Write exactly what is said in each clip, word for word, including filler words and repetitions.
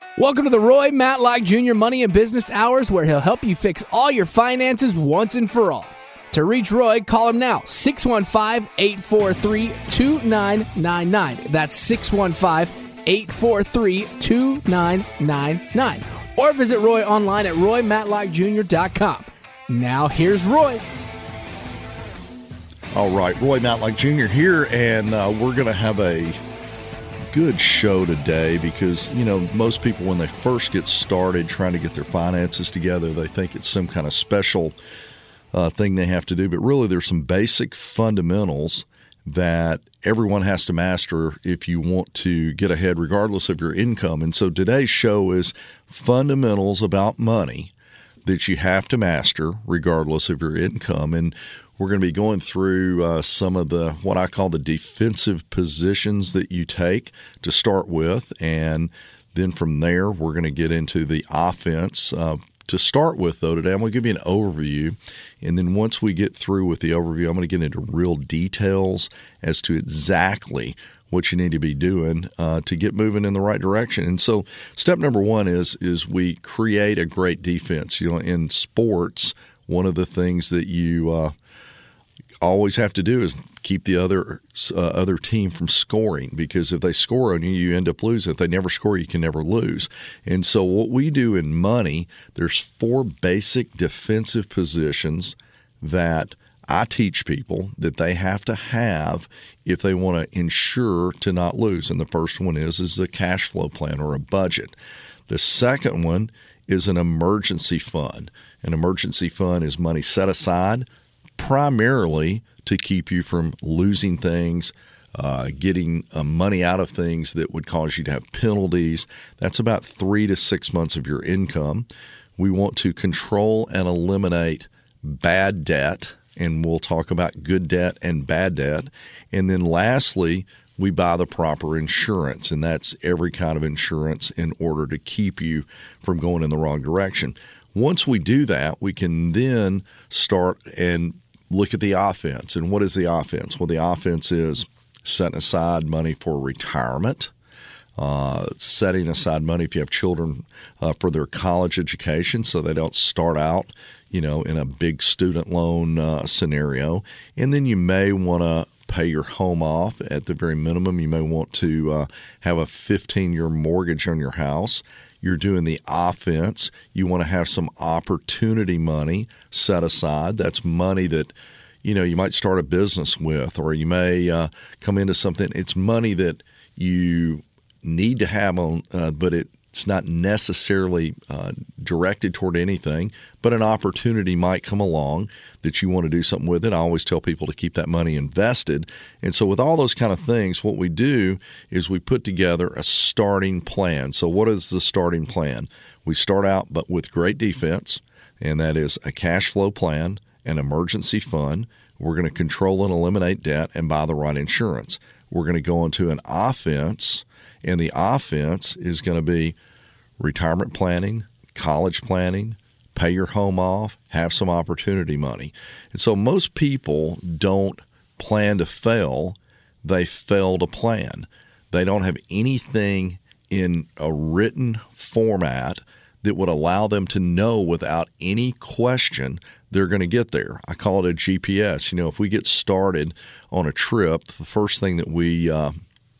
Welcome to the Roy Matlock Junior Money and Business Hours, where he'll help you fix all your finances once and for all. To reach Roy, call him now, six one five, eight four three, two nine nine nine. That's six one five, eight four three, two nine nine nine. Or visit Roy online at roy matlock junior dot com. Now here's Roy. All right, Roy Matlock Junior here, and uh, we're going to have a good show today because, you know, most people when they first get started trying to get their finances together, they think it's some kind of special uh, thing they have to do. But really, there's some basic fundamentals that everyone has to master if you want to get ahead regardless of your income. And so today's show is fundamentals about money that you have to master regardless of your income. And we're going to be going through uh, some of the what I call the defensive positions that you take to start with. And then from there, we're going to get into the offense. Uh, to start with, though, today I'm going to give you an overview. And then once we get through with the overview, I'm going to get into real details as to exactly what you need to be doing uh, to get moving in the right direction. And so step number one is is we create a great defense. You know, in sports, one of the things that you uh, always have to do is keep the other uh, other team from scoring, because if they score on you, you end up losing. If they never score, you can never lose. And so what we do in money, there's four basic defensive positions that I teach people that they have to have if they want to ensure to not lose. And the first one is is the cash flow plan or a budget. The second one is an emergency fund. An emergency fund is money set aside primarily to keep you from losing things, uh, getting uh, money out of things that would cause you to have penalties. That's about three to six months of your income. We want to control and eliminate bad debt, and we'll talk about good debt and bad debt. And then lastly, we buy the proper insurance, and that's every kind of insurance in order to keep you from going in the wrong direction. Once we do that, we can then start and look at the offense. And what is the offense? Well, the offense is setting aside money for retirement, uh, setting aside money if you have children uh, for their college education so they don't start out, you know, in a big student loan uh, scenario. And then you may want to pay your home off at the very minimum. You may want to uh, have a fifteen-year mortgage on your house. You're doing the offense. You want to have some opportunity money set aside. That's money that, you know, you might start a business with, or you may uh, come into something. It's money that you need to have on, uh, but it, it's not necessarily uh, directed toward anything, but an opportunity might come along that you want to do something with it. I always tell people to keep that money invested. And so with all those kind of things, what we do is we put together a starting plan. So what is the starting plan? We start out but with great defense, and that is a cash flow plan, an emergency fund. We're going to control and eliminate debt and buy the right insurance. We're going to go into an offense, and the offense is going to be retirement planning, college planning, pay your home off, have some opportunity money. And so most people don't plan to fail. They fail to plan. They don't have anything in a written format that would allow them to know without any question they're going to get there. I call it a G P S. You know, if we get started on a trip, the first thing that we uh,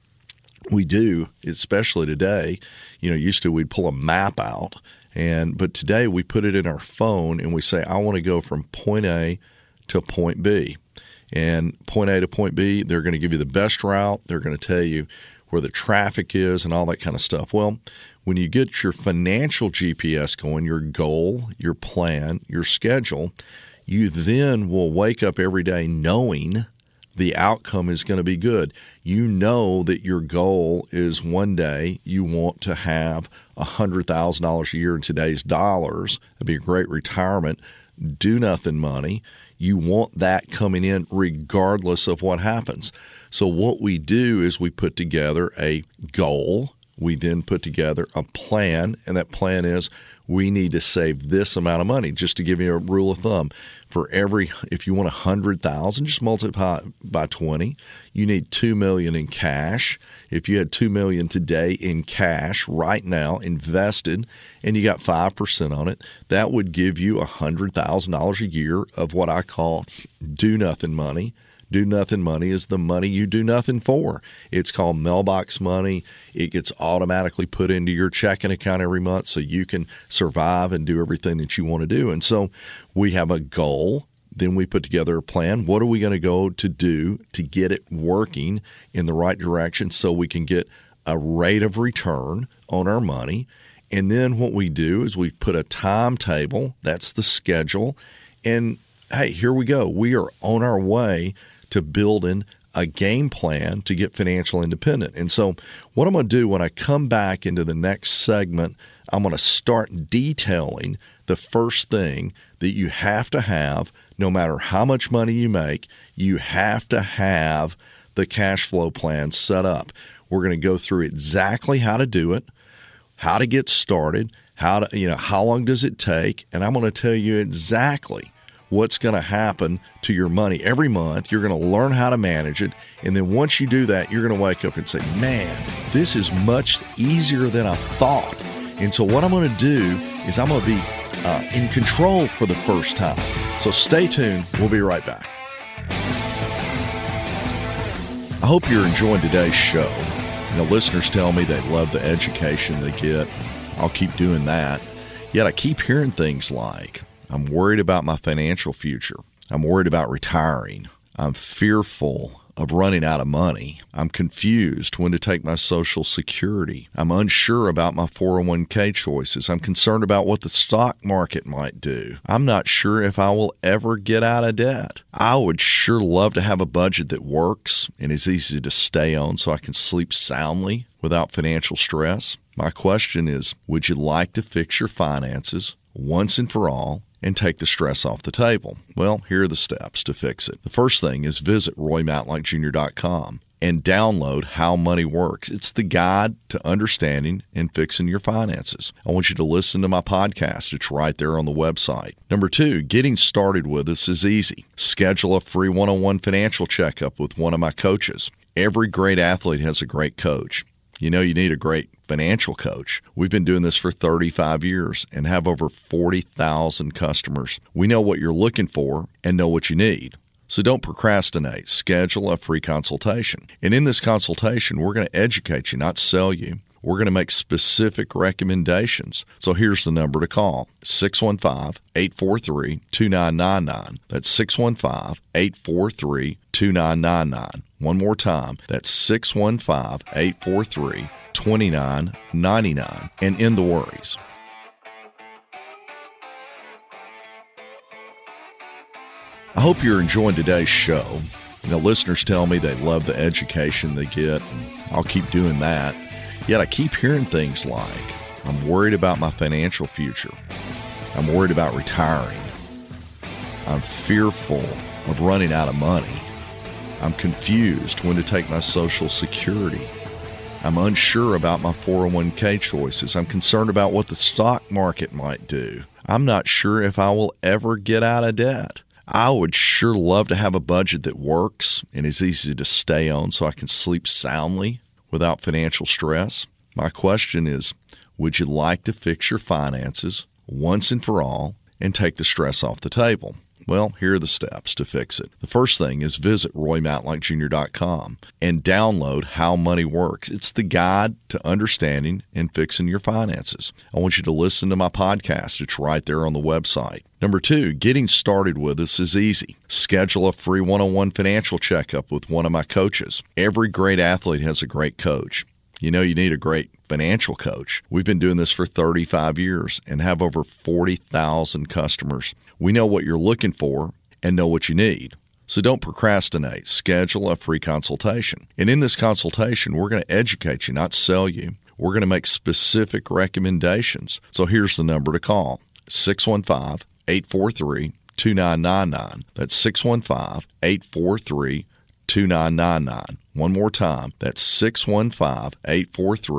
we do, especially today, you know, used to we'd pull a map out, and but today we put it in our phone and we say, I want to go from point A to point B. And point A to point B, they're going to give you the best route. They're going to tell you where the traffic is and all that kind of stuff. Well, when you get your financial G P S going, your goal, your plan, your schedule, you then will wake up every day knowing the outcome is going to be good. You know that your goal is one day you want to have one hundred thousand dollars a year in today's dollars. It'd be a great retirement, do nothing money. You want that coming in regardless of what happens. So what we do is we put together a goal. we then put together a plan, and that plan is we need to save this amount of money. Just to give you a rule of thumb, for every, if you want one hundred thousand dollars, just multiply by twenty. You need two million dollars in cash. If you had two million dollars today in cash right now invested and you got five percent on it, that would give you one hundred thousand dollars a year of what I call do-nothing money. Do-nothing money is the money you do nothing for. It's called mailbox money. It gets automatically put into your checking account every month so you can survive and do everything that you want to do. And so we have a goal. Then we put together a plan. What are we going to go to do to get it working in the right direction so we can get a rate of return on our money? And then what we do is we put a timetable. That's the schedule. And, hey, here we go. We are on our way to building a game plan to get financial independent. And so what I'm going to do when I come back into the next segment, I'm going to start detailing the first thing that you have to have. No matter how much money you make, you have to have the cash flow plan set up. We're going to go through exactly how to do it, how to get started, how to, you know, how long does it take, and I'm going to tell you exactly what's going to happen to your money every month. You're going to learn how to manage it, and then once you do that, you're going to wake up and say, man, this is much easier than I thought. And so what I'm going to do is I'm going to be uh, in control for the first time. So stay tuned. We'll be right back. I hope you're enjoying today's show. You know, listeners tell me they love the education they get. I'll keep doing that. Yet I keep hearing things like, I'm worried about my financial future. I'm worried about retiring. I'm fearful of running out of money. I'm confused when to take my Social Security. I'm unsure about my four oh one k choices. I'm concerned about what the stock market might do. I'm not sure if I will ever get out of debt. I would sure love to have a budget that works and is easy to stay on so I can sleep soundly without financial stress. My question is, would you like to fix your finances once and for all and take the stress off the table? Well, here are the steps to fix it. The first thing is visit roy matlock junior dot com and download How Money Works. It's the guide to understanding and fixing your finances. I want you to listen to my podcast. It's right there on the website. Number two, getting started with us is easy. Schedule a free one oh one financial checkup with one of my coaches. Every great athlete has a great coach. You know, you need a great financial coach. We've been doing this for thirty-five years and have over forty thousand customers. We know what you're looking for and know what you need. So don't procrastinate. Schedule a free consultation. And in this consultation, we're going to educate you, not sell you. We're going to make specific recommendations. So here's the number to call, six one five, eight four three, two nine nine nine. That's six one five, eight four three, two nine nine nine. One more time, that's six one five, eight four three, two nine nine nine. And end the worries. I hope you're enjoying today's show. You know, listeners tell me they love the education they get, and I'll keep doing that. Yet I keep hearing things like, I'm worried about my financial future. I'm worried about retiring. I'm fearful of running out of money. I'm confused when to take my Social Security. I'm unsure about my four oh one k choices. I'm concerned about what the stock market might do. I'm not sure if I will ever get out of debt. I would sure love to have a budget that works and is easy to stay on so I can sleep soundly without financial stress. My question is, would you like to fix your finances once and for all and take the stress off the table? Well, here are the steps to fix it. The first thing is visit roy matlock junior dot com and download How Money Works. It's the guide to understanding and fixing your finances. I want you to listen to my podcast. It's right there on the website. Number two, getting started with us is easy. Schedule a free one oh one financial checkup with one of my coaches. Every great athlete has a great coach. You know, you need a great financial coach. We've been doing this for thirty-five years and have over forty thousand customers. We know what you're looking for and know what you need. So don't procrastinate. Schedule a free consultation. And in this consultation, we're going to educate you, not sell you. We're going to make specific recommendations. So here's the number to call, six one five, eight four three, two nine nine nine. That's six one five, eight four three, two nine nine nine. One more time, that's six one five, eight four three,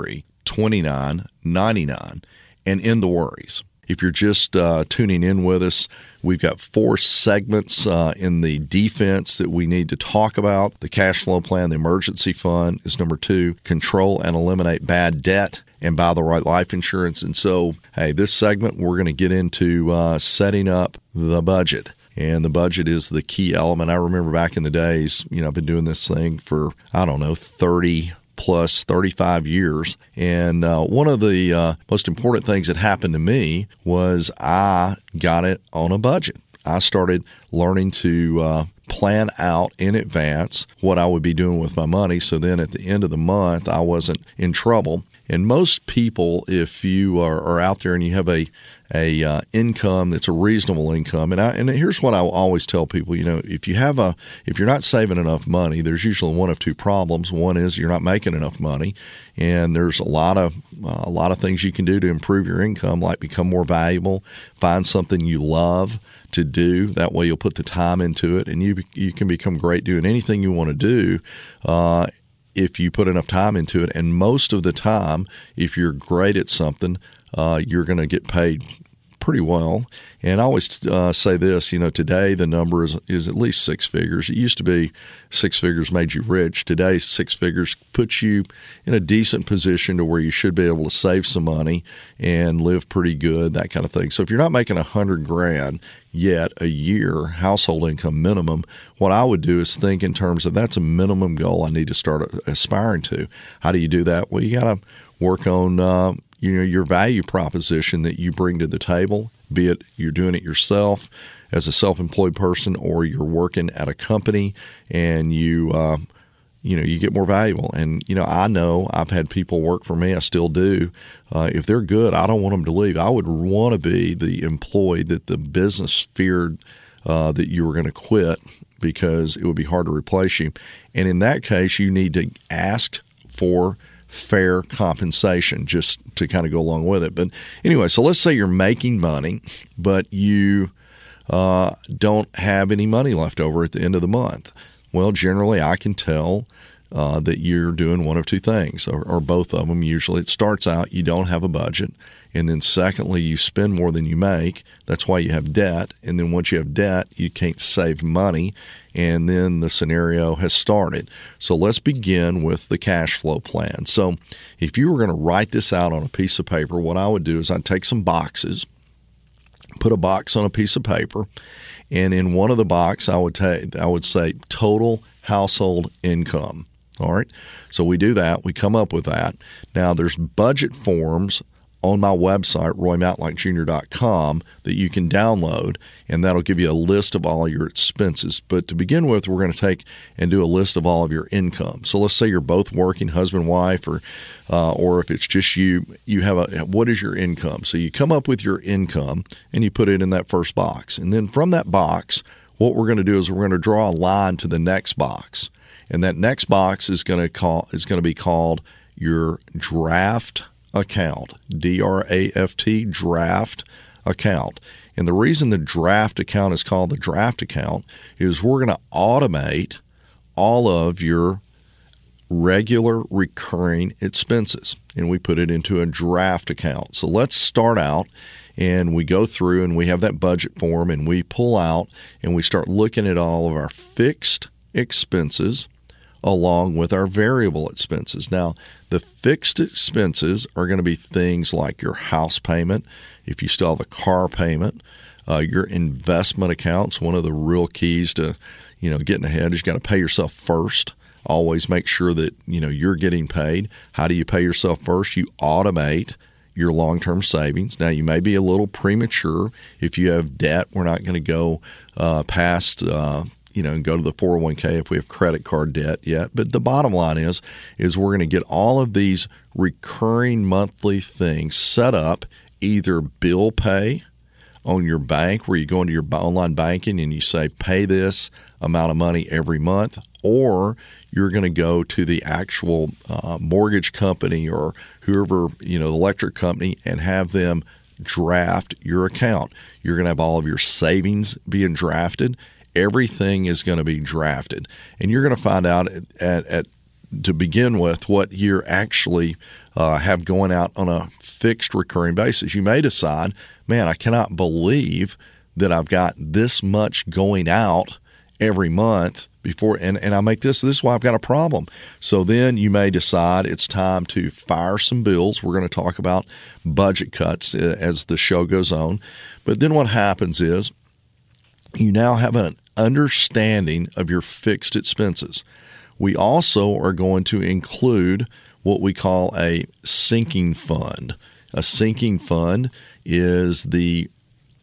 twenty-nine ninety-nine and end the worries. If you're just uh, tuning in with us, we've got four segments uh, in the defense that we need to talk about. The cash flow plan, the emergency fund is number two. Control and eliminate bad debt and buy the right life insurance. And so, hey, this segment, we're going to get into uh, setting up the budget. And the budget is the key element. I remember back in the days, you know, I've been doing this thing for, I don't know, thirty plus thirty-five years. And uh, one of the uh, most important things that happened to me was I got it on a budget. I started learning to uh, plan out in advance what I would be doing with my money. So then at the end of the month, I wasn't in trouble. And most people, if you are, are out there and you have a a uh, income that's a reasonable income, and I, and here's what I always tell people: you know, if you have a if you're not saving enough money, there's usually one of two problems. One is you're not making enough money, and there's a lot of uh, a lot of things you can do to improve your income, like become more valuable, find something you love to do. That way, you'll put the time into it, and you you can become great doing anything you want to do. Uh, if you put enough time into it. And most of the time, if you're great at something, uh, you're going to get paid pretty well. And I always uh, say this, you know, today the number is is at least six figures. It used to be six figures made you rich. Today, six figures puts you in a decent position to where you should be able to save some money and live pretty good, that kind of thing. So if you're not making a hundred grand yet a year, household income minimum, what I would do is think in terms of that's a minimum goal I need to start aspiring to. How do you do that? Well, you got to work on uh, you know, your value proposition that you bring to the table, be it you're doing it yourself as a self-employed person or you're working at a company and you, uh, you know, you get more valuable. And, you know, I know I've had people work for me. I still do. Uh, if they're good, I don't want them to leave. I would want to be the employee that the business feared uh, that you were going to quit because it would be hard to replace you. And in that case, you need to ask for fair compensation just to kind of go along with it. But anyway, so let's say you're making money, but you uh, don't have any money left over at the end of the month. Well, generally I can tell uh, that you're doing one of two things, or, or both of them. Usually it starts out you don't have a budget, and then secondly, you spend more than you make. That's why you have debt. And then once you have debt, you can't save money, and then the scenario has started. So let's begin with the cash flow plan. So if you were going to write this out on a piece of paper, what I would do is I'd take some boxes, put a box on a piece of paper, and in one of the boxes I would take, I would say total household income. All right. So we do that. We come up with that. Now there's budget forms on my website, roy matlock junior dot com, that you can download, and that'll give you a list of all your expenses. But to begin with, we're going to take and do a list of all of your income. So let's say you're both working, husband, wife, or uh, or if it's just you, you have a, what is your income? So you come up with your income, and you put it in that first box. And then from that box, what we're going to do is we're going to draw a line to the next box. And that next box is going to call is going to be called your draft account, D R A F T, draft account. And the reason the draft account is called the draft account is we're going to automate all of your regular recurring expenses, and we put it into a draft account. So let's start out, and we go through and we have that budget form, and we pull out and we start looking at all of our fixed expenses along with our variable expenses. Now, the fixed expenses are going to be things like your house payment, if you still have a car payment, uh, your investment accounts. One of the real keys to, you know, getting ahead is you got to pay yourself first. Always make sure that, you know, you're getting paid. How do you pay yourself first? You automate your long-term savings. Now, you may be a little premature. If you have debt, we're not going to go uh, past uh you know, and go to the four oh one k if we have credit card debt yet. But the bottom line is, is we're going to get all of these recurring monthly things set up, either bill pay on your bank where you go into your online banking and you say, pay this amount of money every month, or you're going to go to the actual uh, mortgage company or whoever, you know, the electric company, and have them draft your account. You're going to have all of your savings being drafted. Everything is going to be drafted, and you're going to find out at, at, at to begin with what you're actually uh, have going out on a fixed recurring basis. You may decide, man, I cannot believe that I've got this much going out every month before, and, and I make this, this is why I've got a problem. So then you may decide it's time to fire some bills. We're going to talk about budget cuts as the show goes on. But then what happens is you now have an understanding of your fixed expenses. We also are going to include what we call a sinking fund. A sinking fund is the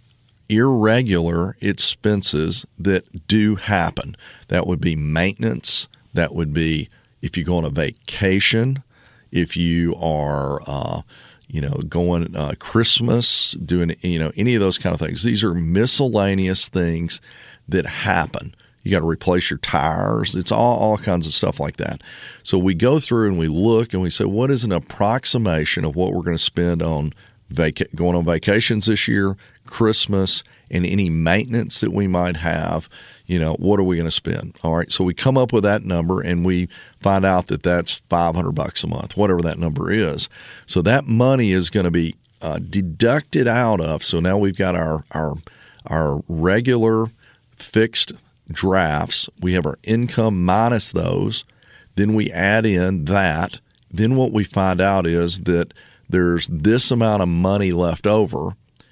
irregular expenses that do happen. That would be maintenance. That would be if you go on a vacation, if you are, uh, you know, going uh, Christmas, doing, you know, any of those kind of things. These are miscellaneous things that happen. You got to replace your tires. It's all, all kinds of stuff like that. So we go through and we look and we say, what is an approximation of what we're going to spend on vac- going on vacations this year, Christmas, and any maintenance that we might have? You know, what are we going to spend? All right. So we come up with that number and we find out that that's five hundred bucks a month, whatever that number is. So that money is going to be uh, deducted out of. So now we've got our, our, our regular fixed drafts. We have our income minus those. Then we add in that. Then what we find out is that there's this amount of money left over.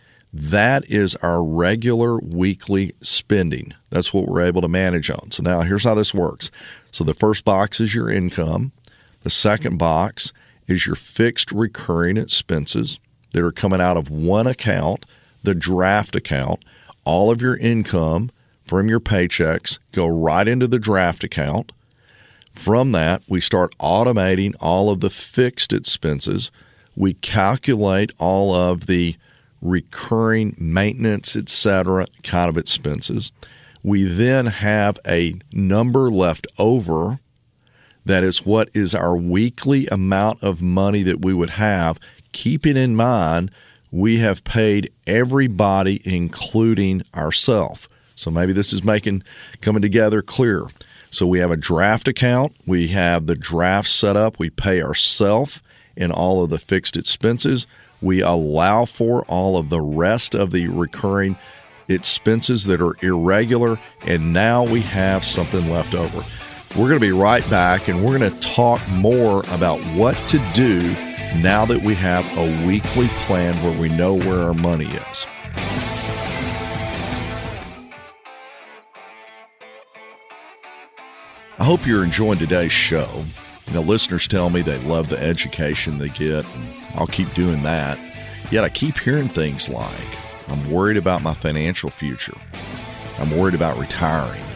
That is our regular weekly spending. That's what we're able to manage on. So now here's how this works. So the first box is your income. The second box is your fixed recurring expenses that are coming out of one account, the draft account. All of your income from your paychecks go right into the draft account. From that, we start automating all of the fixed expenses. We calculate all of the recurring maintenance, et cetera, kind of expenses. We then have a number left over that is what is our weekly amount of money that we would have, keeping in mind we have paid everybody, including ourselves. So maybe this is making coming together clear. So we have a draft account. We have the draft set up. We pay ourselves in all of the fixed expenses. We allow for all of the rest of the recurring expenses that are irregular, and now we have something left over. We're going to be right back, and we're going to talk more about what to do now that we have a weekly plan where we know where our money is. I hope you're enjoying today's show. You know, listeners tell me they love the education they get, and I'll keep doing that. Yet I keep hearing things like, I'm worried about my financial future. I'm worried about retiring.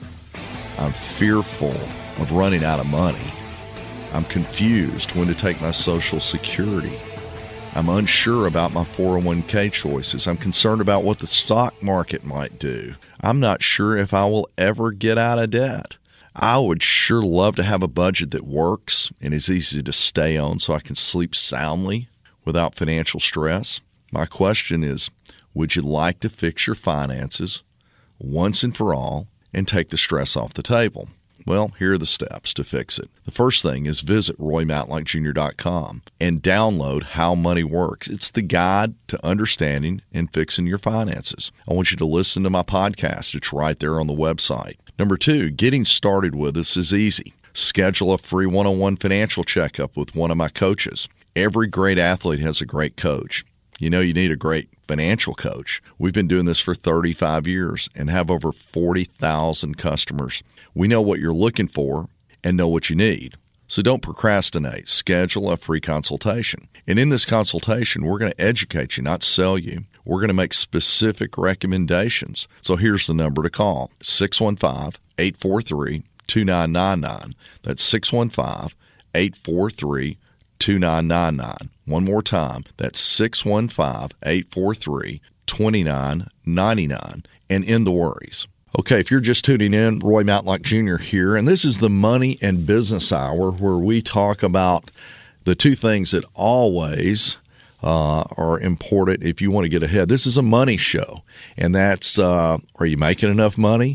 I'm fearful of running out of money. I'm confused when to take my Social Security. I'm unsure about my four oh one k choices. I'm concerned about what the stock market might do. I'm not sure if I will ever get out of debt. I would sure love to have a budget that works and is easy to stay on so I can sleep soundly without financial stress. My question is, would you like to fix your finances once and for all and take the stress off the table? Well, here are the steps to fix it. The first thing is visit roy matlock junior dot com and download How Money Works. It's the guide to understanding and fixing your finances. I want you to listen to my podcast. It's right there on the website. Number two, getting started with us is easy. Schedule a free one oh one financial checkup with one of my coaches. Every great athlete has a great coach. You know you need a great financial coach. We've been doing this for thirty-five years and have over forty thousand customers. We know what you're looking for and know what you need. So don't procrastinate. Schedule a free consultation. And in this consultation, we're going to educate you, not sell you. We're going to make specific recommendations. So here's the number to call, six one five, eight four three, two nine nine nine. That's six one five, eight four three, two nine nine nine. One more time, that's six one five, eight four three, two nine nine nine. And end the worries. Okay, if you're just tuning in, Roy Matlock Junior here, and this is the Money and Business Hour where we talk about the two things that always uh, are important if you want to get ahead. This is a money show, and that's, uh, are you making enough money?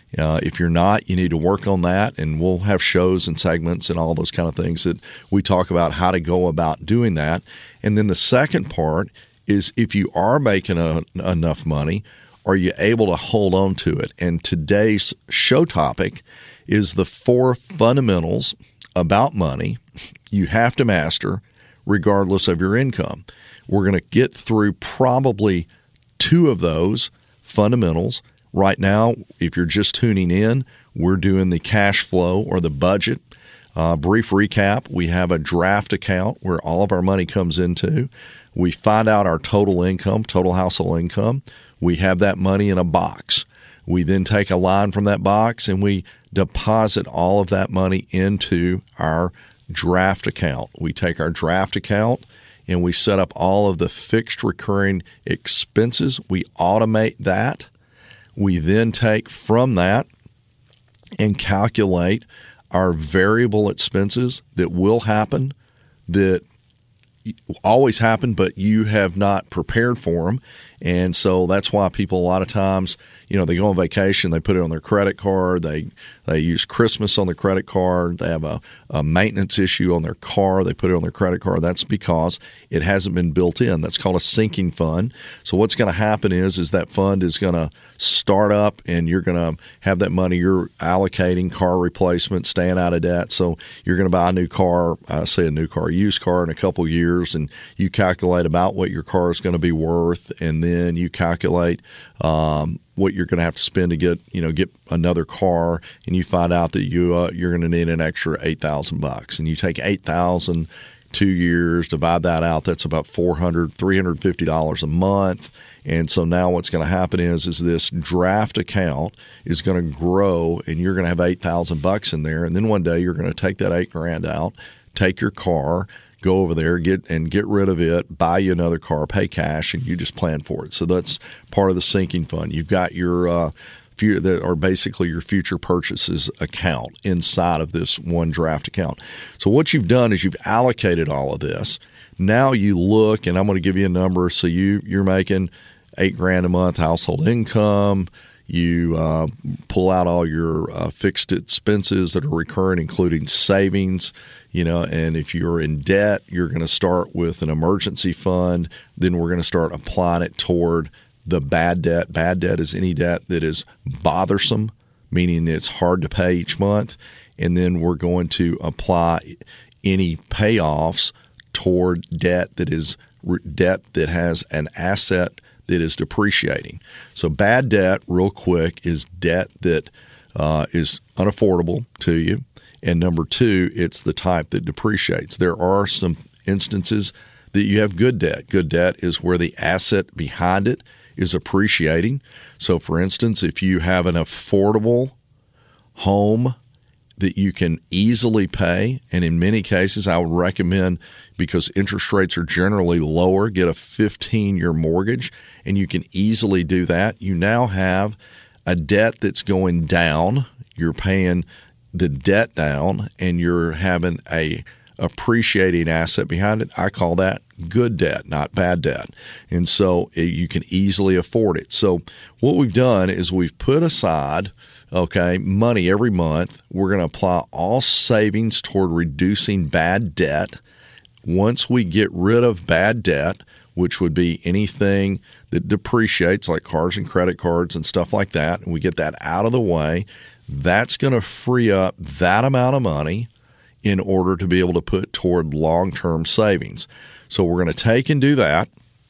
Uh, if you're not, you need to work on that, and we'll have shows and segments and all those kind of things that we talk about how to go about doing that. And then the second part is if you are making a, enough money, are you able to hold on to it? And today's show topic is the four fundamentals about money you have to master regardless of your income. We're going to get through probably two of those fundamentals. Right now, if you're just tuning in, we're doing the cash flow or the budget. Uh, brief recap, we have a draft account where all of our money comes into. We find out our total income, total household income. We have that money in a box. We then take a line from that box and we deposit all of that money into our draft account. We take our draft account and we set up all of the fixed recurring expenses. We automate that. We then take from that and calculate our variable expenses that will happen, that always happen, but you have not prepared for them. And so that's why people a lot of times, you know, they go on vacation, they put it on their credit card, they they use Christmas on their credit card, they have a, a maintenance issue on their car, they put it on their credit card. That's because it hasn't been built in. That's called a sinking fund. So what's going to happen is, is that fund is going to start up and you're going to have that money you're allocating, car replacement, staying out of debt. So you're going to buy a new car, I say a new car, a used car in a couple of years, and you calculate about what your car is going to be worth, and then you calculate um, what you're going to have to spend to get, you know, get another car, and you find out that you uh, you're going to need an extra eight thousand bucks, and you take eight thousand, two years, divide that out. That's about four hundred, three hundred fifty dollars a month. And so now what's going to happen is, is this draft account is going to grow, and you're going to have eight thousand bucks in there, and then one day you're going to take that eight grand out, take your car, go over there, get and get rid of it, buy you another car, pay cash, and you just plan for it. So that's part of the sinking fund. You've got your uh, few that are basically your future purchases account inside of this one draft account. So what you've done is you've allocated all of this. Now you look, and I'm going to give you a number. So you you're making eight grand a month household income. You uh, pull out all your uh, fixed expenses that are recurring, including savings, you know, and if you're in debt, you're going to start with an emergency fund. Then we're going to start applying it toward the bad debt. Bad debt is any debt that is bothersome, meaning it's hard to pay each month. And then we're going to apply any payoffs toward debt that is debt that has an asset that is depreciating. So bad debt, real quick, is debt that uh, is unaffordable to you. And number two, it's the type that depreciates. There are some instances that you have good debt. Good debt is where the asset behind it is appreciating. So, for instance, if you have an affordable home that you can easily pay, and in many cases I would recommend, because interest rates are generally lower, get a fifteen-year mortgage, and you can easily do that. You now have a debt that's going down. You're paying the debt down, and you're having a appreciating asset behind it. I call that good debt, not bad debt. And so you can easily afford it. So what we've done is we've put aside, okay, money every month. We're going to apply all savings toward reducing bad debt. Once we get rid of bad debt, which would be anything that depreciates, like cars and credit cards and stuff like that, and we get that out of the way, that's going to free up that amount of money in order to be able to put toward long-term savings. So we're going to take and do that.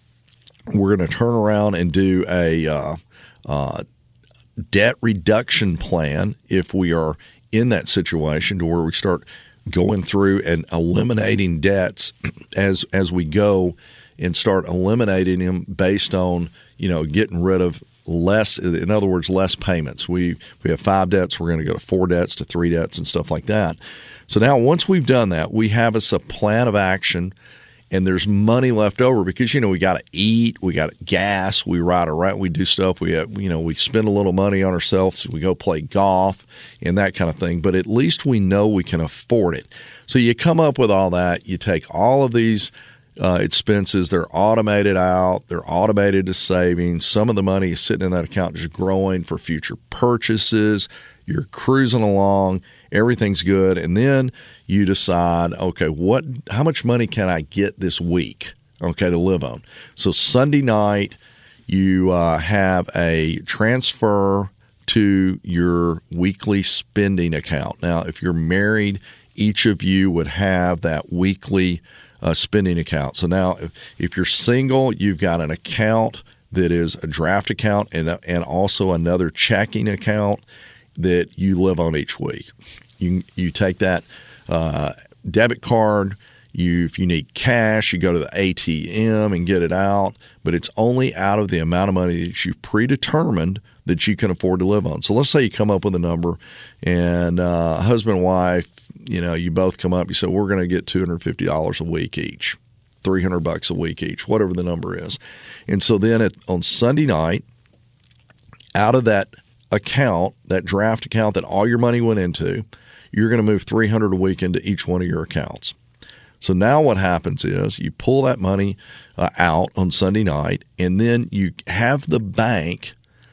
We're going to turn around and do a uh, uh, debt reduction plan if we are in that situation, to where we start going through and eliminating debts as as we go, and start eliminating them based on, you know, getting rid of less, in other words, less payments. We we have five debts. We're going to go to four debts, to three debts, and stuff like that. So now once we've done that, we have us a plan of action, and there's money left over because, you know, we got to eat, we got gas, we ride around, we do stuff. We have, you know, we spend a little money on ourselves. We go play golf and that kind of thing. But at least we know we can afford it. So you come up with all that. You take all of these uh, expenses. They're automated out. They're automated to savings. Some of the money is sitting in that account just growing for future purchases. You're cruising along. Everything's good. And then you decide, okay, what? How much money can I get this week, okay, to live on? So Sunday night, you uh, have a transfer to your weekly spending account. Now, if you're married, each of you would have that weekly uh, spending account. So now, if, if you're single, you've got an account that is a draft account and and also another checking account that you live on each week. You you take that uh, debit card. You, if you need cash, you go to the A T M and get it out, but it's only out of the amount of money that you predetermined that you can afford to live on. So let's say you come up with a number, and uh, husband and wife, you know, you both come up, you say, we're going to get two hundred fifty dollars a week each, three hundred bucks a week each, whatever the number is. And so then at, on Sunday night, out of that account, that draft account that all your money went into, you're going to move three hundred dollars a week into each one of your accounts. So now what happens is you pull that money uh, out on Sunday night, and then you have the bank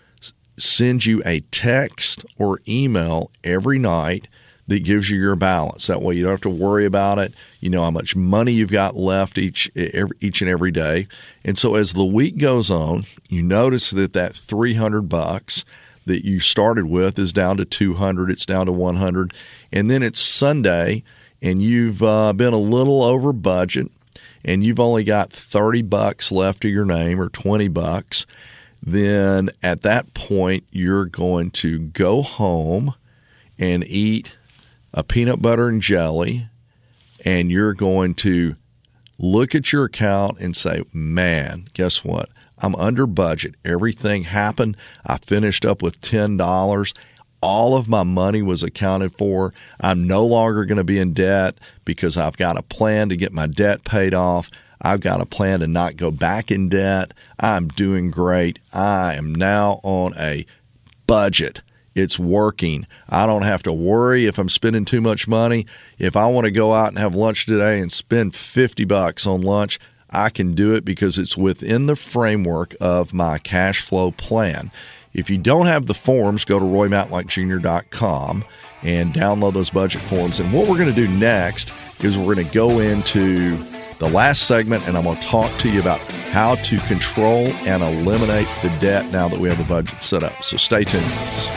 send you a text or email every night that gives you your balance. That way you don't have to worry about it. You know how much money you've got left each every, each and every day. And so as the week goes on, you notice that that three hundred bucks that you started with is down to two hundred, it's down to one hundred, and then it's Sunday, and you've uh, been a little over budget, and you've only got thirty bucks left to your name or twenty bucks, then at that point you're going to go home and eat a peanut butter and jelly, and you're going to look at your account and say, man, guess what? I'm under budget. Everything happened. I finished up with ten dollars. All of my money was accounted for. I'm no longer going to be in debt because I've got a plan to get my debt paid off. I've got a plan to not go back in debt. I'm doing great. I am now on a budget. It's working. I don't have to worry if I'm spending too much money. If I want to go out and have lunch today and spend fifty bucks on lunch, I can do it because it's within the framework of my cash flow plan. If you don't have the forms, go to roy matlock junior dot com and download those budget forms. And what we're going to do next is we're going to go into the last segment, and I'm going to talk to you about how to control and eliminate the debt now that we have the budget set up. So stay tuned with us.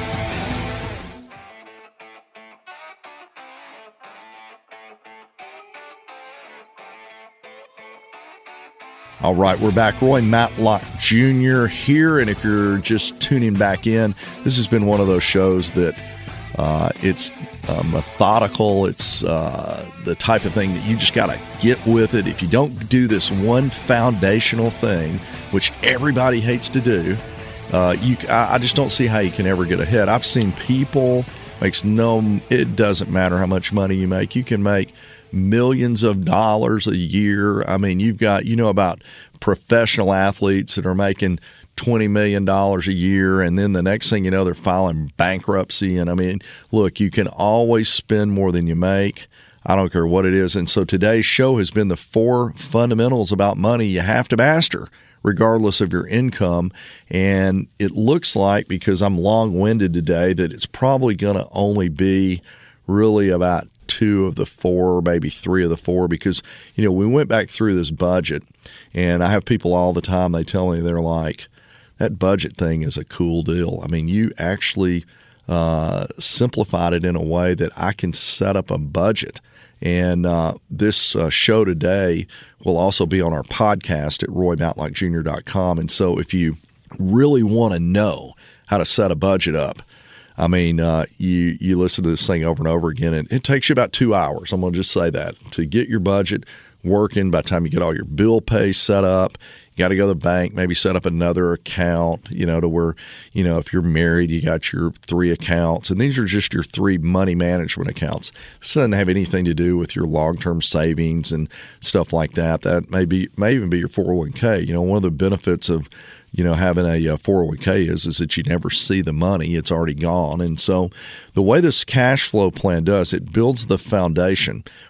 All right, we're back. Roy Matlock Junior here, and if you're just tuning back in, this has been one of those shows that uh, it's uh, methodical. It's uh, the type of thing that you just got to get with it. If you don't do this one foundational thing, which everybody hates to do, uh, you I, I just don't see how you can ever get ahead. I've seen people, makes no, it doesn't matter how much money you make. You can make millions of dollars a year. I mean, you've got, you know, about professional athletes that are making twenty million dollars a year, and then the next thing you know, they're filing bankruptcy. And I mean, look, you can always spend more than you make. I don't care what it is. And so today's show has been the four fundamentals about money you have to master, regardless of your income. And it looks like, because I'm long-winded today, that it's probably going to only be really about two of the four, or maybe three of the four, because, you know, we went back through this budget, and I have people all the time, they tell me, they're like, that budget thing is a cool deal. I mean, you actually uh, simplified it in a way that I can set up a budget. And uh, this uh, show today will also be on our podcast at roy matlock junior dot com. And so if you really want to know how to set a budget up, I mean, uh, you, you listen to this thing over and over again, and it takes you about two hours. I'm going to just say that. To get your budget working, by the time you get all your bill pay set up, you got to go to the bank, maybe set up another account, you know, to where, you know, if you're married, you got your three accounts. And these are just your three money management accounts. This doesn't have anything to do with your long-term savings and stuff like that. That may be, may even be your four oh one k. You know, one of the benefits of you know, having a four oh one k is, is that you never see the money. It's already gone. And so the way this cash flow plan does, it builds the foundation.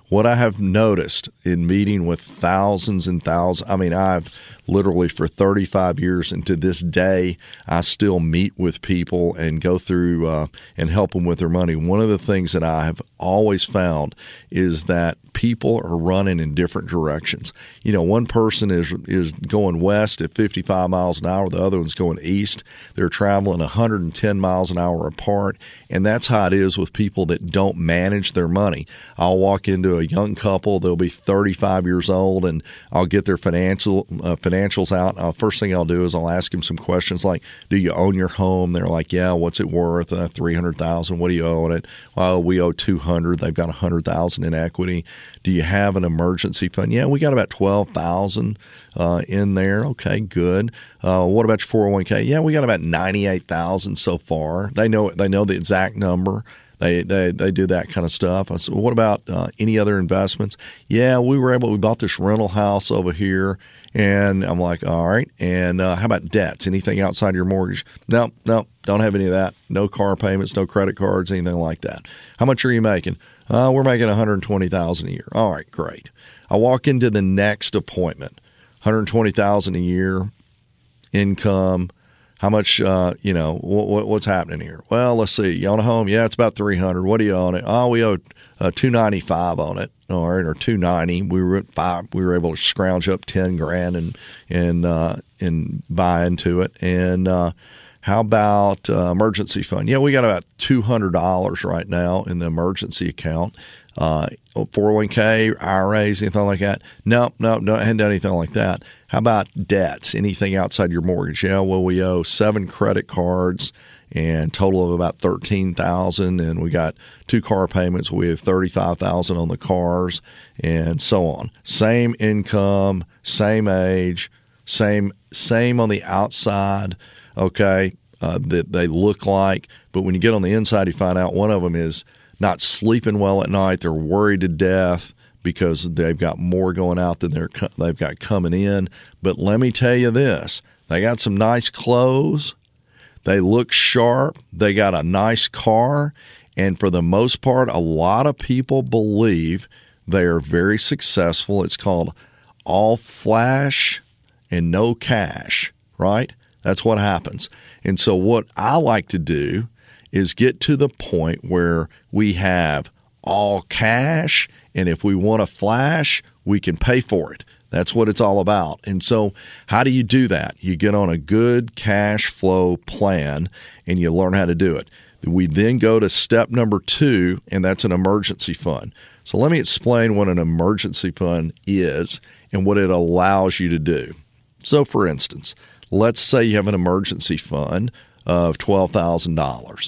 what I have noticed in meeting with thousands and thousands, I mean, I've literally for thirty-five years, and to this day, I still meet with people and go through uh, and help them with their money. One of the things that I have always found is that people are running in different directions. You know, one person is is going west at fifty-five miles an hour, the other one's going east. They're traveling one hundred ten miles an hour apart, and that's how it is with people that don't manage their money. I'll walk into a young couple, they'll be thirty-five years old, and I'll get their financial uh, financials out. Uh, first thing I'll do is I'll ask them some questions like, do you own your home? They're like, yeah, what's it worth? Uh, three hundred thousand dollars. What do you owe on it? Well, we owe two hundred thousand dollars. They've got one hundred thousand dollars in equity. Do you have an emergency fund? Yeah, we got about twelve thousand dollars uh, in there. Okay, good. Uh, what about your four oh one k? Yeah, we got about ninety-eight thousand dollars so far. They know they know the exact number. They they they do that kind of stuff. I said, well, what about uh, any other investments? Yeah, we were able. We bought this rental house over here, and I'm like, all right. And uh, how about debts? Anything outside your mortgage? No, no, don't have any of that. No car payments, no credit cards, anything like that. How much are you making? Uh, we're making one hundred twenty thousand dollars a year. All right, great. I walk into the next appointment, one hundred twenty thousand dollars a year, income. How much, uh, you know, what, what's happening here? Well, let's see. You own a home? Yeah, it's about three hundred. What do you own it? Oh, we owe uh, two ninety-five on it. All right, or two ninety. We were at five. We were able to scrounge up ten grand and and uh, and buy into it. And uh, how about uh, emergency fund? Yeah, we got about two hundred dollars right now in the emergency account. Uh, four oh one k, I R As, anything like that? No, no, no, I hadn't done anything like that. How about debts? Anything outside your mortgage? Yeah, well, we owe seven credit cards and total of about thirteen thousand dollars, and we got two car payments. We have thirty-five thousand dollars on the cars, and so on. Same income, same age, same same on the outside, okay, uh, that they look like. But when you get on the inside, you find out one of them is not sleeping well at night. They're worried to death because they've got more going out than they're they've got coming in. But let me tell you this, they got some nice clothes. They look sharp. They got a nice car. And for the most part, a lot of people believe they are very successful. It's called all flash and no cash, right? That's what happens. And so what I like to do is get to the point where we have all cash, and if we want a flash, we can pay for it. That's what it's all about. And so how do you do that? You get on a good cash flow plan, and you learn how to do it. We then go to step number two, and that's an emergency fund. So let me explain what an emergency fund is and what it allows you to do. So, for instance, let's say you have an emergency fund of twelve thousand dollars.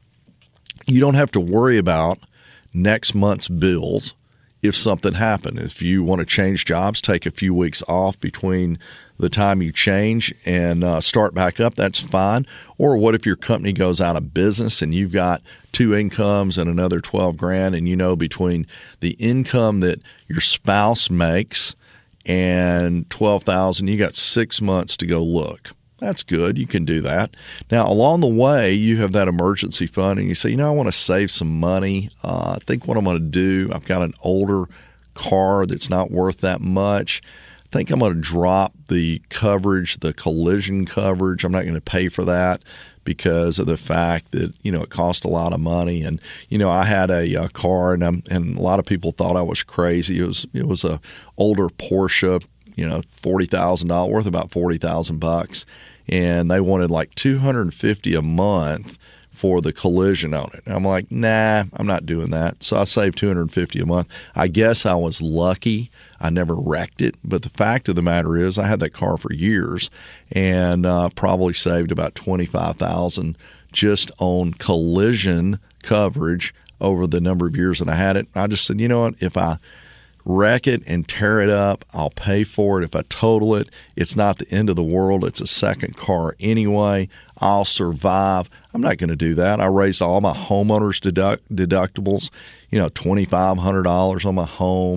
You don't have to worry about next month's bills if something happened. If you want to change jobs, take a few weeks off between the time you change and uh, start back up, that's fine. Or what if your company goes out of business and you've got two incomes and another twelve grand, and you know between the income that your spouse makes and twelve thousand, you got six months to go look. That's good. You can do that. Now, along the way, you have that emergency fund, and you say, you know, I want to save some money. Uh, I think what I'm going to do, I've got an older car that's not worth that much. I think I'm going to drop the coverage, the collision coverage. I'm not going to pay for that because of the fact that, you know, it cost a lot of money. And, you know, I had a, a car, and I'm, and a lot of people thought I was crazy. It was it was a older Porsche, you know, forty thousand dollars, worth about forty thousand bucks. And they wanted like two hundred fifty dollars a month for the collision on it. And I'm like, nah, I'm not doing that. So I saved two hundred fifty dollars a month. I guess I was lucky. I never wrecked it. But the fact of the matter is I had that car for years and uh, probably saved about twenty-five thousand dollars just on collision coverage over the number of years that I had it. I just said, you know what, if I wreck it and tear it up, I'll pay for it. If I total it, it's not the end of the world. It's a second car anyway. I'll survive. I'm not going to do that. I raised all my homeowners deduct, deductibles, you know, twenty-five hundred dollars on my home.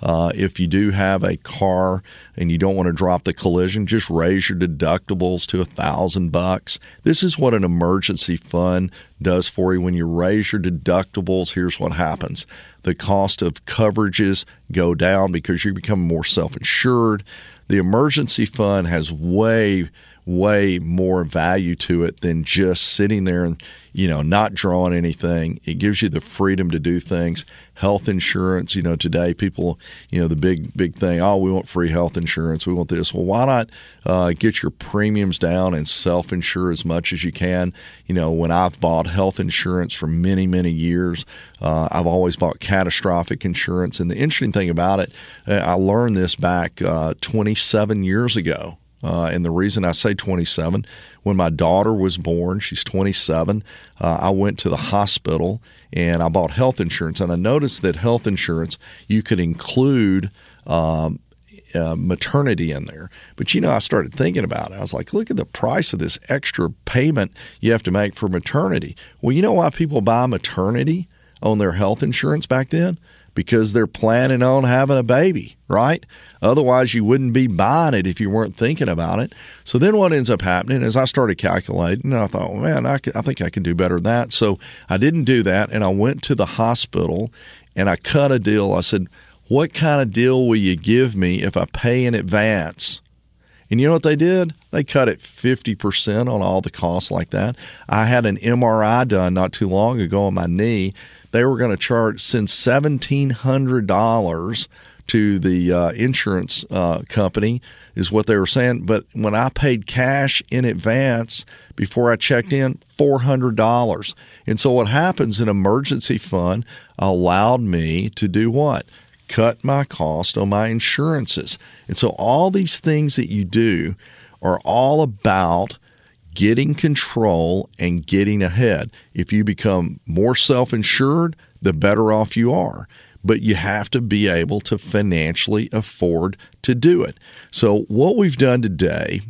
Uh, if you do have a car and you don't want to drop the collision, just raise your deductibles to a thousand bucks. This is what an emergency fund does for you. When you raise your deductibles, here's what happens. The cost of coverages go down because you become more self-insured. The emergency fund has way, way more value to it than just sitting there and, you know, not drawing anything. It gives you the freedom to do things. Health insurance, you know, today people, you know, the big, big thing, oh, we want free health insurance. We want this. Well, why not uh, get your premiums down and self-insure as much as you can? You know, when I've bought health insurance for many, many years, uh, I've always bought catastrophic insurance. And the interesting thing about it, I learned this back uh, twenty-seven years ago. Uh, and the reason I say twenty-seven, when my daughter was born, she's twenty-seven, uh, I went to the hospital and I bought health insurance. And I noticed that health insurance, you could include um, uh, maternity in there. But, you know, I started thinking about it. I was like, look at the price of this extra payment you have to make for maternity. Well, you know why people buy maternity on their health insurance back then? Because they're planning on having a baby, right? Otherwise, you wouldn't be buying it if you weren't thinking about it. So then what ends up happening is I started calculating, and I thought, well, man, I, could, I think I can do better than that. So I didn't do that, and I went to the hospital, and I cut a deal. I said, what kind of deal will you give me if I pay in advance? And you know what they did? They cut it fifty percent on all the costs like that. I had an M R I done not too long ago on my knee. They were going to charge, send seventeen hundred dollars to the uh, insurance uh, company is what they were saying. But when I paid cash in advance before I checked in, four hundred dollars. And so what happens, an emergency fund allowed me to do what? Cut my cost on my insurances. And so all these things that you do are all about getting control and getting ahead. If you become more self-insured, the better off you are. But you have to be able to financially afford to do it. So what we've done today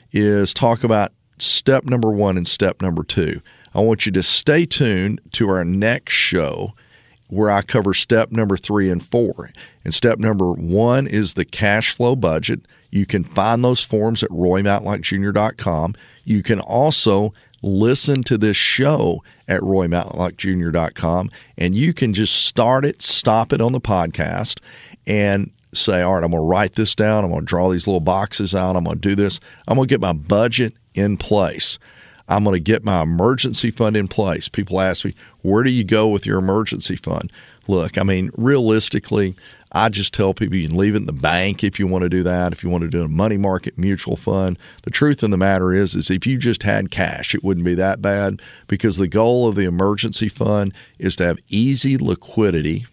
is talk about step number one and step number two. I want you to stay tuned to our next show where I cover step number three and four. And step number one is the cash flow budget. You can find those forms at roy matlock junior dot com. You can also listen to this show at roy matlock junior dot com, and you can just start it, stop it on the podcast, and say, all right, I'm going to write this down. I'm going to draw these little boxes out. I'm going to do this. I'm going to get my budget in place. I'm going to get my emergency fund in place. People ask me, where do you go with your emergency fund? Look, I mean, realistically, I just tell people you can leave it in the bank if you want to do that, if you want to do a money market mutual fund. The truth of the matter is, is if you just had cash, it wouldn't be that bad, because the goal of the emergency fund is to have easy liquidity.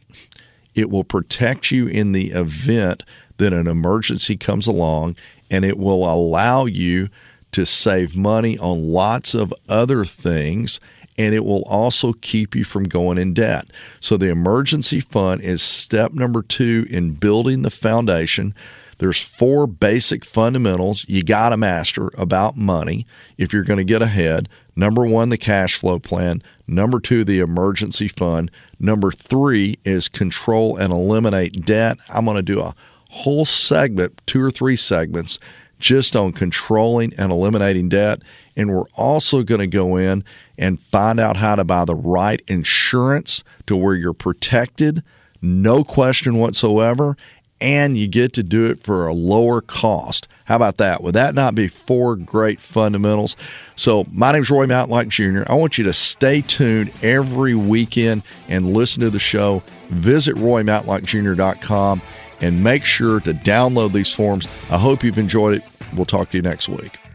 It will protect you in the event that an emergency comes along, and it will allow you to save money on lots of other things, and it will also keep you from going in debt. So the emergency fund is step number two in building the foundation. There's four basic fundamentals you got to master about money if you're going to get ahead. Number one, the cash flow plan. Number two, the emergency fund. Number three is control and eliminate debt. I'm going to do a whole segment, two or three segments, just on controlling and eliminating debt. And we're also going to go in and find out how to buy the right insurance to where you're protected, no question whatsoever, and you get to do it for a lower cost. How about that? Would that not be four great fundamentals? So my name's Roy Matlock Junior I want you to stay tuned every weekend and listen to the show. Visit roy matlock junior dot com and make sure to download these forms. I hope you've enjoyed it. We'll talk to you next week.